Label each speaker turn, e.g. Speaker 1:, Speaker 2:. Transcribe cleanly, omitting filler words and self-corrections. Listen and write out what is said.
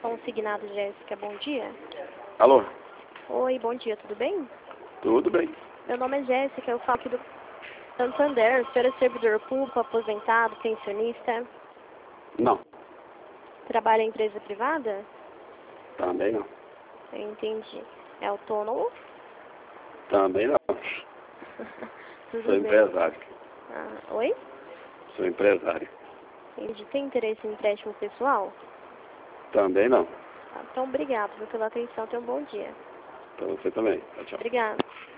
Speaker 1: Consignado Jéssica, bom dia.
Speaker 2: Alô?
Speaker 1: Oi, bom dia, tudo bem?
Speaker 2: Tudo bem.
Speaker 1: Meu nome é Jéssica, eu falo aqui do Santander. O senhor é servidor público, aposentado, pensionista?
Speaker 2: Não.
Speaker 1: Trabalha em empresa privada?
Speaker 2: Também não.
Speaker 1: Eu entendi. É autônomo?
Speaker 2: Também não.
Speaker 1: Tudo
Speaker 2: Sou
Speaker 1: bem.
Speaker 2: empresário.
Speaker 1: Oi?
Speaker 2: Sou empresário.
Speaker 1: Entendi. Tem interesse em empréstimo pessoal?
Speaker 2: Também não.
Speaker 1: Então, obrigado pela atenção. Tenha um bom dia.
Speaker 2: Pra você também. Tchau, tchau.
Speaker 1: Obrigada.